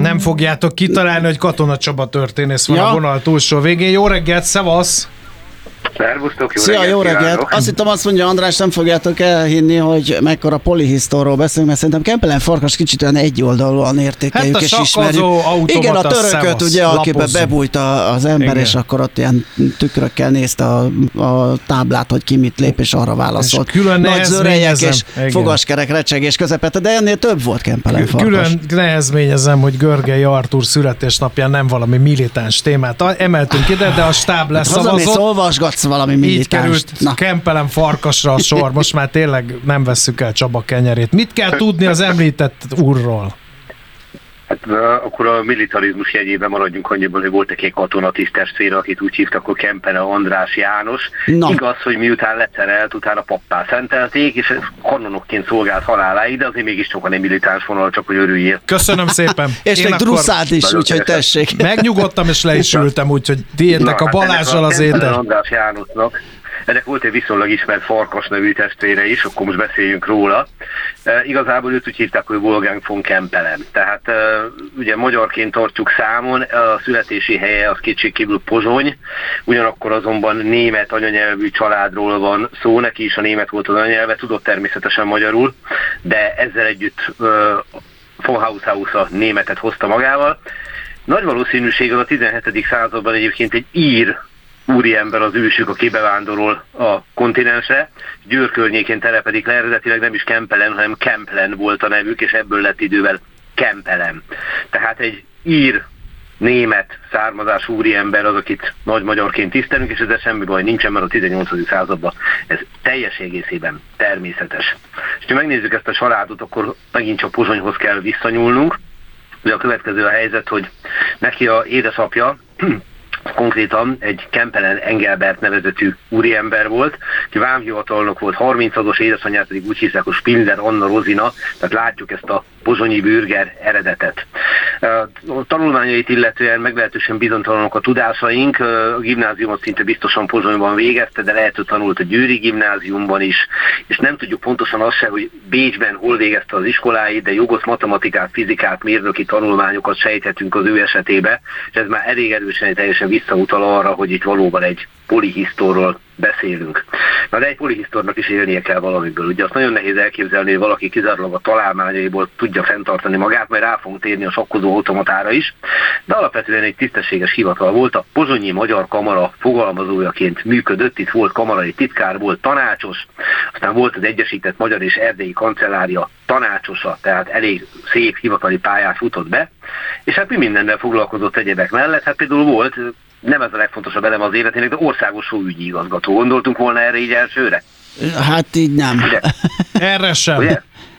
Nem fogjátok kitalálni, hogy Katona Csaba történész van a vonal túlsó végén. Jó reggelt, szevasz! Szervusztok, jó reggelt! Azt hittem, azt mondja András, nem fogjátok elhinni, hogy mekkora polihisztorról beszélünk, mert szerintem Kempelen Farkas kicsit olyan egyoldalúan értékeljük és ismerjük. Igen, a törököt ugye, akiben bebújt az ember, igen. És akkor ott ilyen tükrökkel nézte a táblát, hogy ki mit lép, és arra válaszolt. Külön nagy zörejek és fogaskerek recsegés közepette, de ennél több volt Kempelen Farkas. Külön nehezményezem, hogy Görgei Artúr születésnapján nem valami militáns témát emeltünk ide, de a stáb leszavazott. Olvasgatsz valami militáns. Így került Kempelen Farkasra a sor, most már tényleg nem vesszük el Csaba kenyerét. Mit kell tudni az említett úrról? Hát akkor a militarizmus jegyében maradjunk annyiban, hogy volt egy katonatiszt testvére, akit úgy hívtak, hogy Kempelen András János. Na. Igaz, hogy miután leterelt, utána pappá szentelték, és kanonokként szolgált haláláig, de azért mégis sokan egy militáns vonal, csak hogy örüljél. Köszönöm szépen. És még drusszát is, úgyhogy tessék. Megnyugodtam, és le is ültem, úgyhogy tiédnek a Balázsral az étel. András Jánosnak. Ennek volt egy viszonylag ismert Farkas nevű testvére is, akkor most beszéljünk róla. Igazából őt úgy hívták, hogy Wolfgang von Kempelen. Tehát ugye magyarként tartjuk számon, a születési helye az kétségkívül Pozsony, ugyanakkor azonban német anyanyelvű családról van szó, neki is a német volt az anyanyelve, tudott természetesen magyarul, de ezzel együtt von Haushaus a németet hozta magával. Nagy valószínűséggel a 17. században egyébként egy ír úriember az ősük, aki bevándorol a kontinensre. Győr környékén telepedik le, eredetileg nem is Kempelen, hanem Kemplen volt a nevük, és ebből lett idővel Kempelen. Tehát egy ír, német származású úriember az, akit nagy magyarként tisztelünk, és ezzel semmi baj nincsen, mert a 18. században ez teljes egészében természetes. És ha megnézzük ezt a családot, akkor megint csak Pozsonyhoz kell visszanyúlnunk. Ugye a következő a helyzet, hogy neki a édesapja konkrétan egy Kempelen Engelbert nevezetű úriember volt, ki vámhivatalnok volt, 30-as, édesanyját pedig úgy hívták, hogy Spindler Anna Rozina, tehát látjuk ezt a pozsonyi bürger eredetet. A tanulmányait illetően meglehetősen bizonytalanok a tudásaink, a gimnáziumot szinte biztosan Pozsonyban végezte, de lehet, hogy tanult a Győri gimnáziumban is, és nem tudjuk pontosan azt se, hogy Bécsben hol végezte az iskoláit, de jogot, matematikát, fizikát, mérnöki tanulmányokat sejthetünk az ő esetébe, és ez már elég erősen teljesen visszautal arra, hogy itt valóban egy polihisztorról beszélünk. Na de egy polihisztornak is élnie kell valamiből. Ugye azt nagyon nehéz elképzelni, hogy valaki kizárólag a találmányaiból tudja fenntartani magát, majd rá fogunk térni a sakkozó automatára is, de alapvetően egy tisztességes hivatal volt. A Pozsonyi Magyar Kamara fogalmazójaként működött, itt volt kamarai titkár, volt tanácsos, aztán volt az Egyesített Magyar és Erdélyi Kancellária tanácsosa, tehát elég szép hivatali pályát futott be, és hát mi mindennel foglalkozott egyebek mellett, hát például volt, nem ez a legfontosabb elem az életének, de országos sóügyi igazgató. Gondoltunk volna erre így elsőre? Hát így nem. Ugye? Erre sem. Ugye?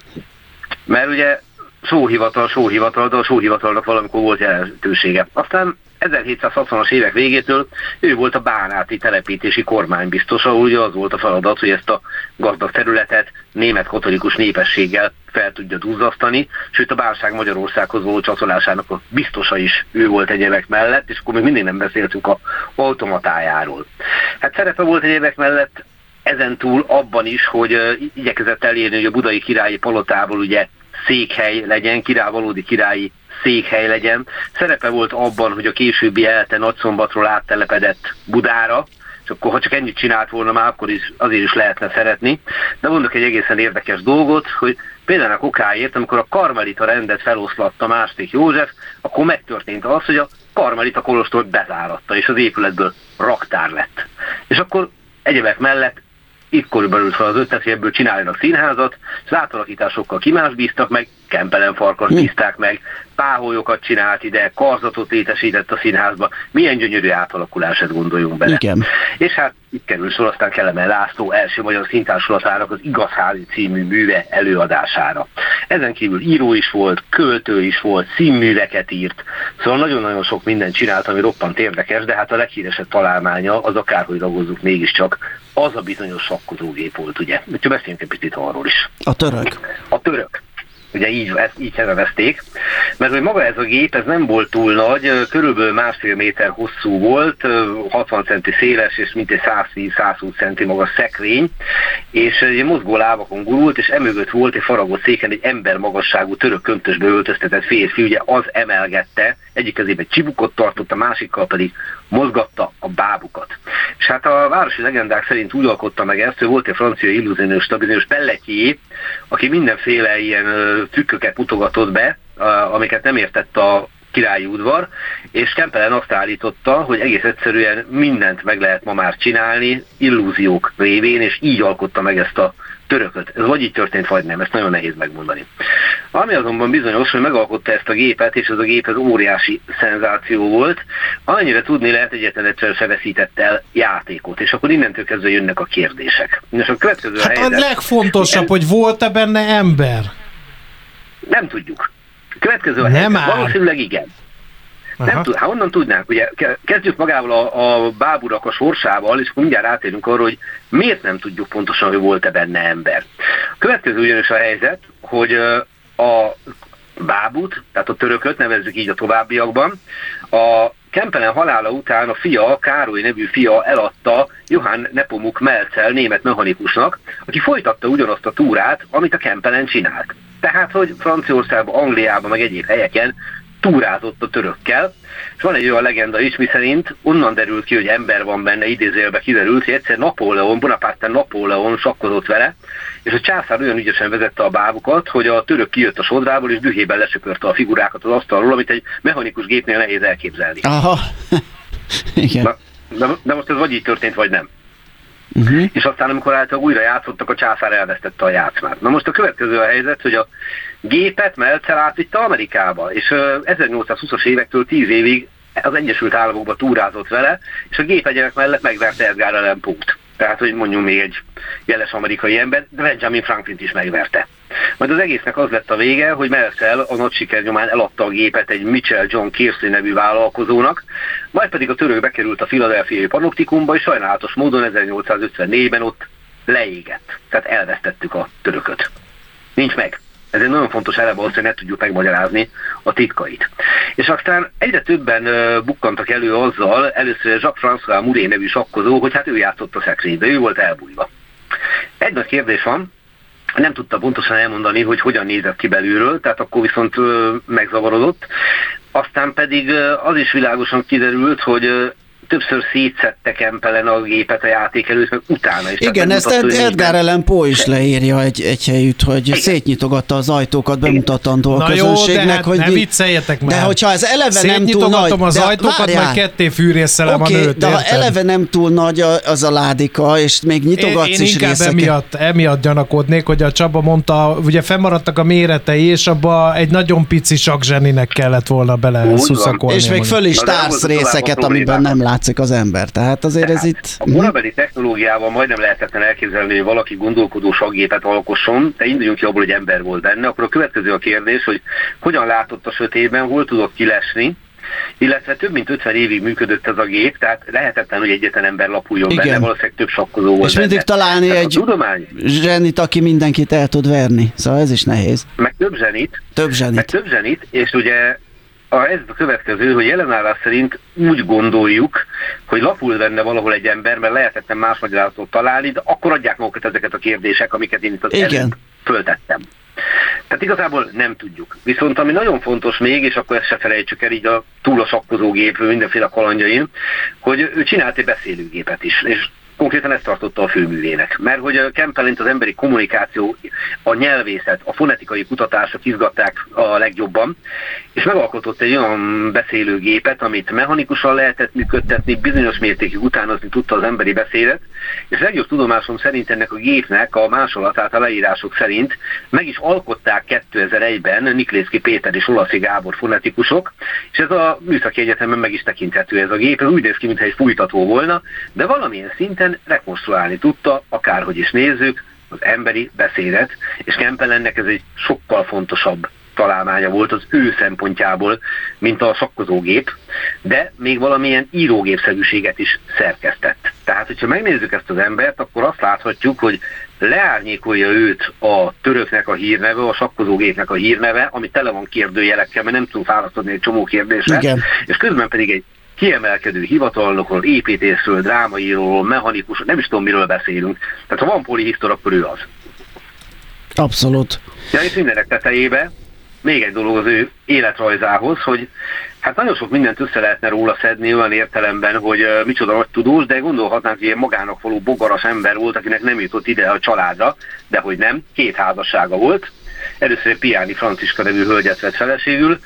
Mert ugye sóhivatal, de a sóhivatalnak valamikor volt jelentősége. Aztán 1760-as évek végétől ő volt a bánáti telepítési kormánybiztos, ahol ugye az volt a feladat, hogy ezt a gazdag területet német katolikus népességgel fel tudja duzzasztani, sőt a bánság Magyarországhoz való csatolásának a biztosa is ő volt egyebek mellett, és akkor még mindig nem beszéltünk a automatájáról. Hát szerepe volt egyebek mellett ezen túl abban is, hogy igyekezett elérni, hogy a budai királyi palotából ugye székhely legyen, valódi királyi székhely legyen. Szerepe volt abban, hogy a későbbi Elte Nagyszombatról áttelepedett Budára, és akkor ha csak ennyit csinált volna már, akkor is azért is lehetne szeretni. De mondok egy egészen érdekes dolgot, hogy például a kokáért, amikor a karmelita rendet feloszlatta Másték József, akkor megtörtént az, hogy a karmelita kolostort bezáratta, és az épületből raktár lett. És akkor egyebek mellett itt körülbelül fel az ötlet, hogy ebből csináljanak színházat, és az átalakításokkal ki más bíztak meg, Kempelen Farkas bízták meg, páholyokat csinált ide, karzatot létesített a színházba. Milyen gyönyörű átalakulását gondoljunk bele. Igen. És hát itt kerül sor aztán Kelemen László első magyar színtársulatának az Igazházi című műve előadására. Ezen kívül író is volt, költő is volt, színműveket írt, szóval nagyon-nagyon sok mindent csinált, ami roppant érdekes, de hát a leghíresebb találmánya az, akárhogy ragozzuk, mégiscsak az a bizonyos sakkozógép volt, ugye? Úgyhogy beszéljünk egy picit arról is. A török. A török. ugye így nevezték, mert hogy maga ez a gép, ez nem volt túl nagy, körülbelül 1,5 méter hosszú volt, 60 centi széles, és mintegy 110-120 centi magas szekrény, és egy mozgó lábakon gurult, és emögött volt egy faragott széken egy embermagasságú török köntösbe öltöztetett férfi, ugye az emelgette, egyik kezében csibukot tartott, a másikkal pedig mozgatta a bábukat. És hát a városi legendák szerint úgy alkotta meg ezt, hogy volt egy francia illúzionista, bizonyos Pelletier, aki mindenféle ilyen trükköket mutogatott be, amiket nem értett a királyi udvar, és Kempelen azt állította, hogy egész egyszerűen mindent meg lehet ma már csinálni illúziók révén, és így alkotta meg ezt a törököt. Ez vagy így történt, vagy nem, ezt nagyon nehéz megmondani. Ami azonban bizonyos, hogy megalkotta ezt a gépet, és ez a gép ez óriási szenzáció volt, amennyire tudni lehet, egyetlen egyszer se veszített el játékot, és akkor innentől kezdve jönnek a kérdések. És a következő helyzet... A legfontosabb, hogy volt-e benne ember? Nem tudjuk. Következő a helyzet. Valószínűleg igen. Honnan tudnánk? Ugye kezdjük magával a báburak a sorsával, és mindjárt átérünk arra, hogy miért nem tudjuk pontosan, hogy volt-e benne ember. A következő ugyanis a helyzet, hogy a bábut, tehát a törököt, nevezzük így a továbbiakban, a Kempelen halála után a fia, Károly nevű fia eladta Johann Nepomuk Melzel német mechanikusnak, aki folytatta ugyanazt a túrát, amit a Kempelen csinált. Tehát, hogy Franciaországban, Angliában, meg egyéb helyeken túrázott a törökkel, és van egy olyan legenda is, miszerint onnan derült ki, hogy ember van benne, idézőjelben kiderült, hogy egyszer Bonaparte Napóleon sakkozott vele, és a császár olyan ügyesen vezette a bábukat, hogy a török kijött a sodrából, és dühében lesöpörte a figurákat az asztalról, amit egy mechanikus gépnél nehéz elképzelni. Aha. Igen. De most ez vagy így történt, vagy nem. Uh-huh. És aztán, amikor általában újra játszottak, a császár elvesztette a játszmát. Na most a következő a helyzet, hogy a gépet Melzel átvitte Amerikába, és 1820-as évektől 10 évig az Egyesült Államokba túrázott vele, és a gép egyebek mellett megverte Edgar Allan Poe-t. Tehát, hogy mondjunk még egy jeles amerikai ember, de Benjamin Franklint is megverte. Majd az egésznek az lett a vége, hogy Melzel a nagy siker nyomán eladta a gépet egy Mitchell John Kearsley nevű vállalkozónak, majd pedig a török bekerült a Philadelphiai panoptikumba, és sajnálatos módon 1854-ben ott leégett. Tehát elvesztettük a törököt. Nincs meg. Ez egy nagyon fontos eleme az, hogy ne tudjuk megmagyarázni a titkait. És aztán egyre többen bukkantak elő azzal, először Jacques-François Mouret nevű sakkozó, hogy hát ő játszott a szekrénybe, ő volt elbújva. Egy nagy kérdés van, nem tudta pontosan elmondani, hogy hogyan nézett ki belülről, tehát akkor viszont megzavarodott. Aztán pedig az is világosan kiderült, hogy többször szétszette Kempelen a gépet a játék előtt, meg utána is. Igen, ezt Edgar Allan Poe is leírja egy helyütt, hogy igen, szétnyitogatta az ajtókat bemutatandó a közönségnek. Na jó, de hogy ne vicceljetek már. De hogyha ez eleve nem túl nagy... az ajtókat, majd ketté fűrészelem a nőt. De ha eleve nem túl nagy az a ládika, és még nyitogatsz is részeket. Én inkább emiatt gyanakodnék, hogy a Csaba mondta, ugye fennmaradtak a méretei, és abba egy nagyon pici sakzseninek kellett volna bele szuszakolni. És még föl is társz részeket, amiben nem látszik az ember. Tehát azért ez itt... A korabeli technológiával majdnem lehetetlen elképzelni, hogy valaki gondolkodó sakgépet alkosson, de induljunk ki abból, hogy ember volt benne, akkor a következő a kérdés, hogy hogyan látott a sötétben, hol tudott kilesni, illetve több mint 50 évig működött ez a gép, tehát lehetetlen, hogy egyetlen ember lapuljon benne, valószínűleg több sakkozó volt. És mindig találni egy zsenit, aki mindenkit el tud verni. Szóval ez is nehéz. Meg több zsenit, és ugye ez a következő, hogy jelenállás szerint úgy gondoljuk, hogy lapul benne valahol egy ember, mert lehetetlen más magyarázatot találni, de akkor adják magukat ezeket a kérdések, amiket én itt az előbb föltettem. Tehát igazából nem tudjuk. Viszont ami nagyon fontos még, és akkor ezt se felejtsük el így túl a sakkozógép mindenféle kalandjain, hogy ő csinált egy beszélőgépet is, és konkrétan ezt tartotta a főművének. Mert hogy Kempelent az emberi kommunikáció, a nyelvészet, a fonetikai kutatások izgatták a legjobban, és megalkotott egy olyan beszélőgépet, amit mechanikusan lehetett működtetni, bizonyos mértékig utánozni tudta az emberi beszédet, és legjobb tudomásom szerint ennek a gépnek a másolatát a leírások szerint meg is alkották 2001-ben Niklészki Péter és Olaszi Gábor fonetikusok, és ez a műszaki egyetemen meg is tekinthető ez a gép, ez úgy néz ki, mintha egy fújtató volna, de valamilyen szinten rekonstruálni tudta, akárhogy is nézzük, az emberi beszédet, és Kempelennek ez egy sokkal fontosabb találmánya volt az ő szempontjából, mint a sakkozógép, de még valamilyen írógépszerűséget is szerkesztett. Tehát, hogyha megnézzük ezt az embert, akkor azt láthatjuk, hogy leárnyékolja őt a töröknek a hírneve, a sakkozógépnek a hírneve, ami tele van kérdőjelekkel, mert nem tudunk választani egy csomó kérdésre, és közben pedig egy kiemelkedő hivatalnokról, építészről, drámaíróról, mechanikusról, nem is tudom, miről beszélünk. Tehát ha van polihisztor, akkor ő az. Abszolút. Ja, és mindenek tetejébe még egy dolog az ő életrajzához, hogy hát nagyon sok mindent össze lehetne róla szedni olyan értelemben, hogy micsoda nagy tudós, de gondolhatnánk, hogy ilyen magának való bogaras ember volt, akinek nem jutott ide a családra, de hogy nem, 2 házassága volt. Először egy Piáni Franciska nevű hölgyet vett feleségül.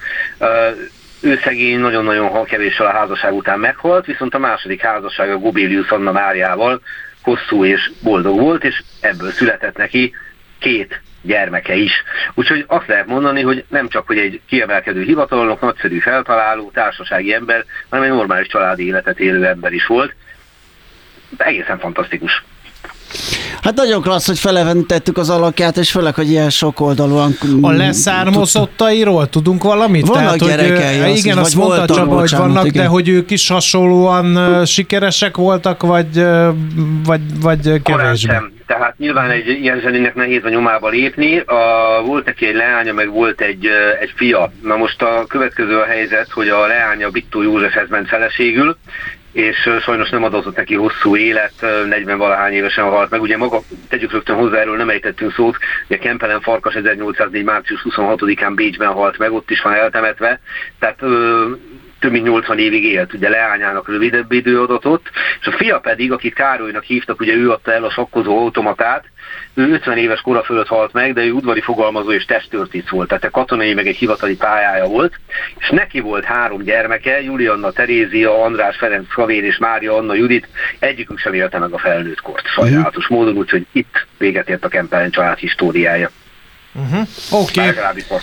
Ő szegény, nagyon-nagyon kevéssel a házasság után meghalt, viszont a második házassága Gobelius Anna Máriával hosszú és boldog volt, és ebből született neki 2 gyermeke is. Úgyhogy azt lehet mondani, hogy nem csak hogy egy kiemelkedő hivatalnok, nagyszerű feltaláló, társasági ember, hanem egy normális családi életet élő ember is volt. Egészen fantasztikus. Hát nagyon klassz, hogy feleventettük az alakját, és főleg, hogy ilyen sokoldalúan... A leszármazottairól tudunk valamit? Vannak gyerekei, igen, azt mondta Csaba, hogy vannak, igen. De hogy ők is hasonlóan sikeresek voltak, vagy kevésbé? Tehát nyilván egy ilyen zseninek nehéz a nyomába lépni. Volt neki egy leánya, meg volt egy fia. Na most a következő a helyzet, hogy a leánya Bittó Józsefhez ment feleségül, és sajnos nem adott neki hosszú élet, 40-valahány évesen halt meg. Ugye maga, tegyük rögtön hozzá, erről nem ejtettünk szót, ugye Kempelen Farkas 1804. március 26-án Bécsben halt meg, ott is van eltemetve, tehát több mint 80 évig élt, ugye leányának rövidebb időadatot, és a fia pedig, akit Károlynak hívtak, ugye ő adta el a sakkozó automatát, ő 50 éves kora fölött halt meg, de ő udvari fogalmazó és testtörtész volt, tehát a katonai meg egy hivatali pályája volt, és neki volt 3 gyermeke, Julianna Terézia, András Ferenc Xavér és Mária Anna Judit, egyikük sem élte meg a felnőtt kort, sajnálatos módon, úgyhogy itt véget ért a Kempelen család históriája. Oké.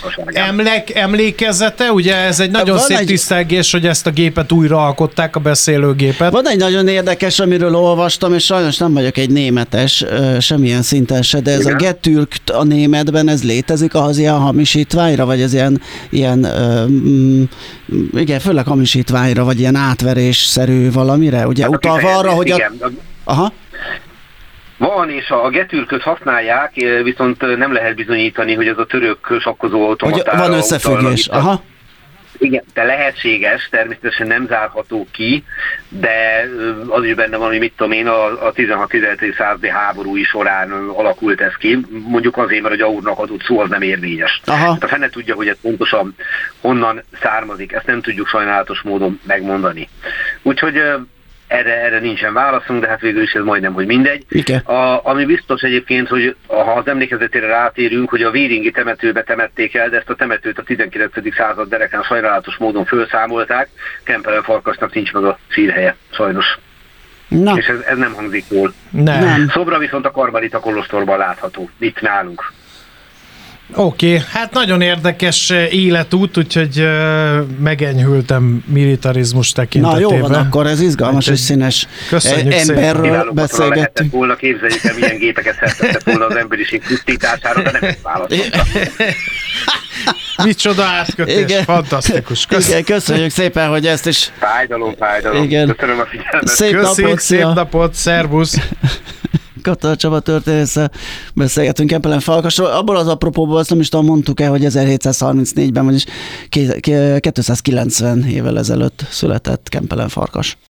Emlékezete, ugye ez egy nagyon szép tisztelgés, hogy ezt a gépet újra alkották, a beszélőgépet. Van egy nagyon érdekes, amiről olvastam, és sajnos nem vagyok egy németes, semmilyen szinten se, de ez igen. A Getürkt a németben, ez létezik ahhoz ilyen hamisítványra, vagy ez ilyen igen, főleg hamisítványra, vagy ilyen átverésszerű valamire, ugye hát utalva arra, hogy aha. Van, és a getürköt használják, viszont nem lehet bizonyítani, hogy ez a török sakkozó automatára... Van összefüggés, aha. Igen, de lehetséges, természetesen nem zárható ki, de az is benne van, hogy mit tudom én, a 16-17. századi háborúi során alakult ez ki, mondjuk azért, mert a Gyaurnak adott szó az nem érvényes. Hát a fene tudja, hogy ez pontosan honnan származik, ezt nem tudjuk sajnálatos módon megmondani. Úgyhogy... Erre nincsen válaszunk, de hát végül is ez majdnem, hogy mindegy. Ami biztos egyébként, hogy ha az emlékezetére rátérünk, hogy a Véringi temetőbe temették el, de ezt a temetőt a 19. század derekán sajnálatos módon felszámolták. Kempelen Farkasnak nincs meg a szírhelye, sajnos. Na. És ez nem hangzik jól. Nem. Szobra viszont a Karmelita kolostorban látható, itt nálunk. Oké, hát nagyon érdekes életút, úgyhogy megenyhültem militarizmus tekintetében. Na jó van, akkor ez izgalmas és színes emberről beszélgettünk. Lehetett volna, képzeljük el, milyen gépeket szerzett volna az emberiség pusztítására, de nem ezt választottam. Micsoda átkötés, igen. Fantasztikus. Igen, köszönjük szépen, hogy ezt is... Fájdalom. Igen. Köszönöm a figyelmet. Szép napot, szervusz. Katona Csaba történésszel beszélgetünk Kempelen Farkasról. Abból az apropóból azt nem is tudom, mondtuk-e, hogy 1734-ben, vagyis 290 évvel ezelőtt született Kempelen Farkas.